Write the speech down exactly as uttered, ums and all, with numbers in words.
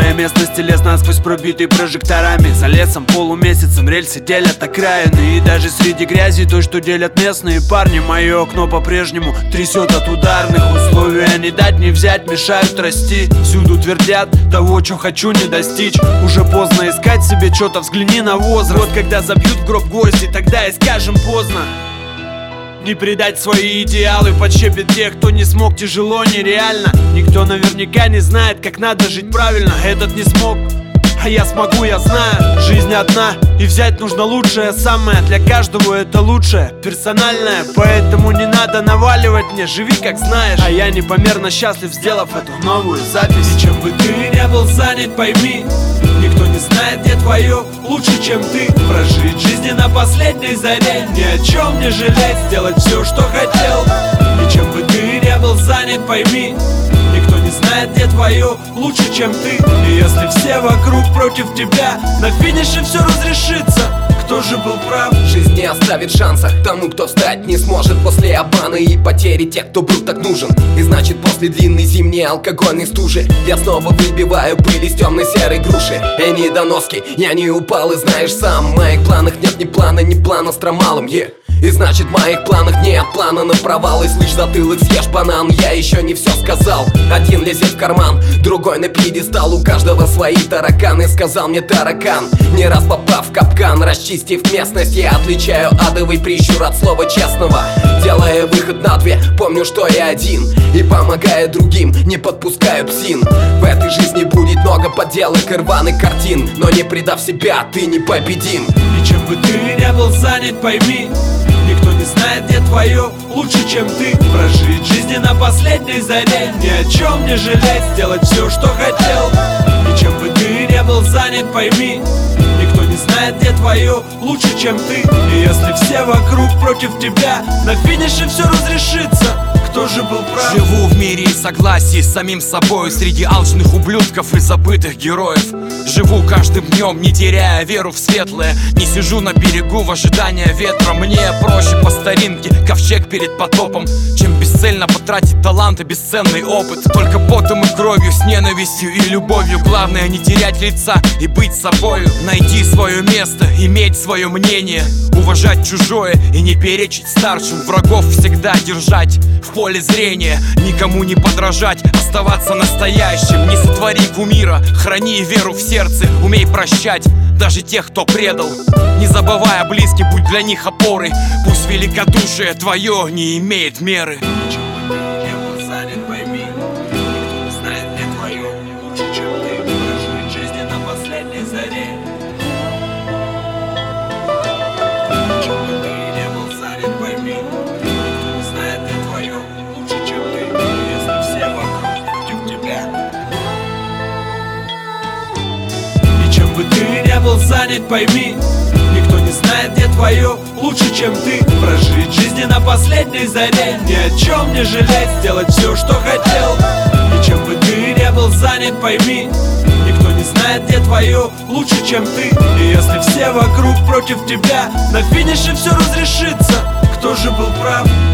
Моя местность лес насквозь пробитый прожекторами. За лесом полумесяцем рельсы делят окраины. И даже среди грязи той, что делят местные парни, мое окно по-прежнему трясет от ударных условий. А не дать, не взять, мешают расти. Всюду твердят, того, что хочу, не достичь. Уже поздно искать себе что-то, взгляни на возраст. Вот когда забьют в гроб гвозди, тогда и скажем поздно. Не предать свои идеалы, подщепит тех, кто не смог, тяжело, нереально. Никто наверняка не знает, как надо жить правильно. Этот не смог, а я смогу, я знаю. Жизнь одна, и взять нужно лучшее, самое. Для каждого это лучшее, персональное. Поэтому не надо наваливать мне, живи как знаешь. А я непомерно счастлив, сделав эту новую запись. И чем бы ты не был занят, пойми, никто не знает, где твое лучше, чем ты. Прожить жизнь на последней заре, ни о чем не жалеть, сделать все, что хотел. И чем бы ты не был занят, пойми, никто не знает, где твое лучше, чем ты. И если все вокруг против тебя, на финише все разрешится. Кто же был прав? Жизнь не оставит шанса тому, кто встать не сможет после обмана и потери тех, кто был так нужен. И значит, после длинной зимней алкогольной стужи я снова выбиваю пыль из темной серой груши. Эй, недоноски, я не упал, и знаешь сам, в моих планах нет ни плана, ни плана с трамалом, yeah. И значит, в моих планах нет плана на провал. И слышь, затылок, съешь банан, я еще не все сказал. Один лезет в карман, другой на пьедестал. У каждого свои тараканы, сказал мне таракан. Не раз попав в капкан, расчистив местность, я отличаю адовый прищур от слова честного. Делая выход на две, помню, что я один. И помогая другим, не подпускаю псин. В этой жизни будет много подделок и рваных картин, но не предав себя, ты непобедим. И чем бы ты не был занят, пойми, никто не знает, где твое лучше, чем ты. Прожить жизнь на последней заре, ни о чем не жалеть, сделать все, что хотел. И чем бы ты не был занят, пойми, никто не знает, где твое лучше, чем ты. И если все вокруг против тебя, на финише все разрешится. Кто же был прав? Живу в мире и согласии с самим собой, среди алчных ублюдков и забытых героев. Живу каждым днем, не теряя веру в светлое. Не сижу на берегу в ожидании ветра. Мне проще по старинке, ковчег перед потопом, чем бесцельно потратить талант и бесценный опыт. Только потом и кровью, с ненавистью и любовью. Главное не терять лица и быть собою. Найти свое место, иметь свое мнение, уважать чужое и не перечить старшим. Врагов всегда держать в поле зрения, никому не подражать, оставаться настоящим. Не сотвори кумира, храни веру в сердце, умей прощать даже тех, кто предал. Не забывай о близких, будь для них опорой. Пусть великодушие твое не имеет меры. Ты не был занят, пойми, никто не знает, где твое лучше, чем ты. Прожить жизнь на последней заре, ни о чем не жалеть, сделать все, что хотел. И чем бы ты не был занят, пойми, никто не знает, где твое лучше, чем ты. И если все вокруг против тебя, на финише все разрешится. Кто же был прав?